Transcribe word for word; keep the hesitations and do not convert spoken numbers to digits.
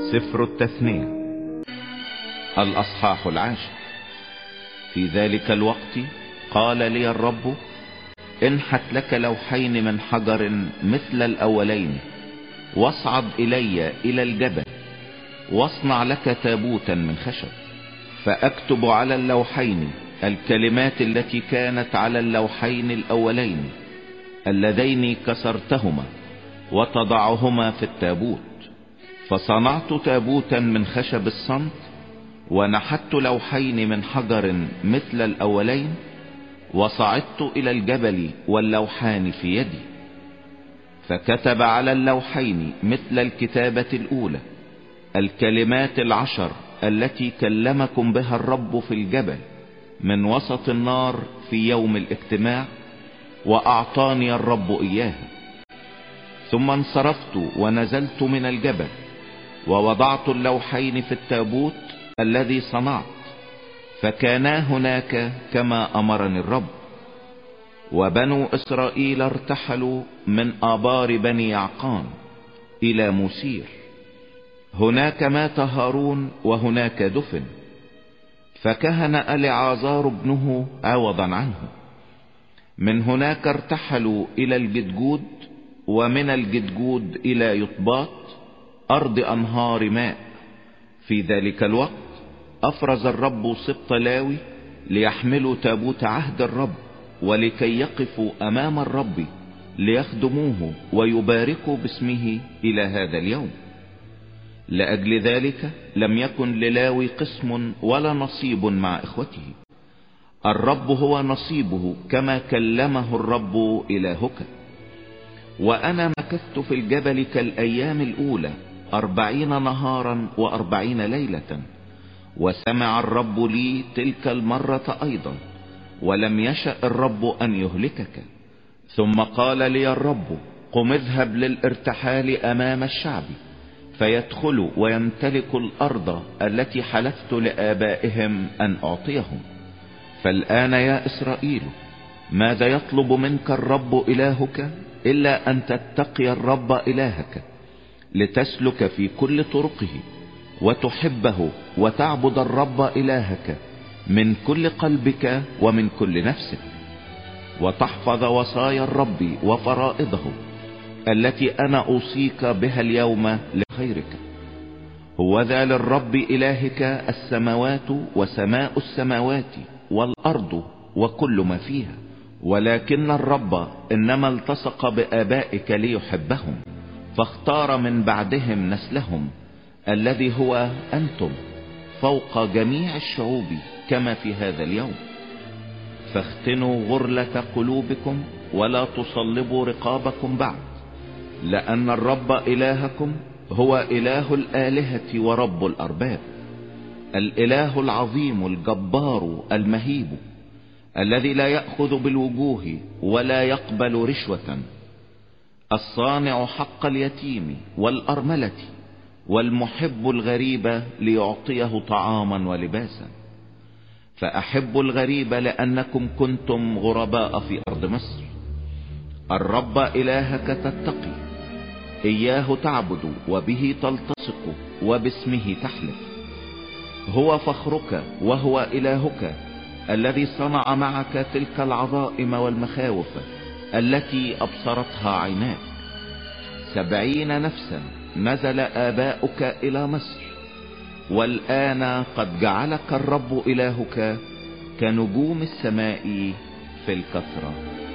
سفر التثنية الأصحاح العاشر. في ذلك الوقت قال لي الرب: انحت لك لوحين من حجر مثل الأولين، واصعد إلي إلى الجبل، واصنع لك تابوتا من خشب، فأكتب على اللوحين الكلمات التي كانت على اللوحين الأولين اللذين كسرتهما، وتضعهما في التابوت. فصنعت تابوتا من خشب الصمت، ونحت لوحين من حجر مثل الأولين، وصعدت إلى الجبل واللوحان في يدي. فكتب على اللوحين مثل الكتابة الأولى الكلمات العشر التي كلمكم بها الرب في الجبل من وسط النار في يوم الاجتماع، وأعطاني الرب إياها. ثم انصرفت ونزلت من الجبل، ووضعت اللوحين في التابوت الذي صنعت، فكانا هناك كما أمرني الرب. وبنو إسرائيل ارتحلوا من آبار بني يعقان إلى موسير، هناك مات هارون وهناك دفن، فكهن العازار ابنه عوضا عنه. من هناك ارتحلوا إلى الجدجود، ومن الجدجود إلى يطباط أرض أنهار ماء. في ذلك الوقت أفرز الرب سبط لاوي ليحملوا تابوت عهد الرب، ولكي يقفوا أمام الرب ليخدموه ويباركوا باسمه إلى هذا اليوم. لأجل ذلك لم يكن للاوي قسم ولا نصيب مع إخوته، الرب هو نصيبه كما كلمه الرب إلهك. وأنا مكثت في الجبل كالأيام الأولى أربعين نهارا وأربعين ليلة، وسمع الرب لي تلك المرة أيضا، ولم يشأ الرب أن يهلكك. ثم قال لي الرب: قم اذهب للارتحال أمام الشعب، فيدخلوا ويمتلكوا الأرض التي حلفت لآبائهم أن أعطيهم. فالآن يا إسرائيل، ماذا يطلب منك الرب إلهك إلا أن تتقي الرب إلهك، لتسلك في كل طرقه، وتحبه، وتعبد الرب إلهك من كل قلبك ومن كل نفسك، وتحفظ وصايا الرب وفرائضه التي أنا أوصيك بها اليوم لخيرك. هو ذا للرب إلهك السماوات وسماء السماوات والأرض وكل ما فيها. ولكن الرب إنما التصق بآبائك ليحبهم، فاختار من بعدهم نسلهم الذي هو أنتم فوق جميع الشعوب كما في هذا اليوم. فاختنوا غرلة قلوبكم، ولا تصلبوا رقابكم بعد، لأن الرب إلهكم هو إله الآلهة ورب الأرباب، الإله العظيم الجبار المهيب، الذي لا يأخذ بالوجوه ولا يقبل رشوة، الصانع حق اليتيم والأرملة، والمحب الغريب ليعطيه طعاما ولباسا. فأحب الغريب لأنكم كنتم غرباء في أرض مصر. الرب إلهك تتقي، إياه تعبد، وبه تلتصق، وباسمه تحلف. هو فخرك وهو إلهك، الذي صنع معك تلك العظائم والمخاوف التي أبصرتها عيناك. سبعين نفسا نزل آباؤك إلى مصر، والآن قد جعلك الرب إلهك كنجوم السماء في الكثرة.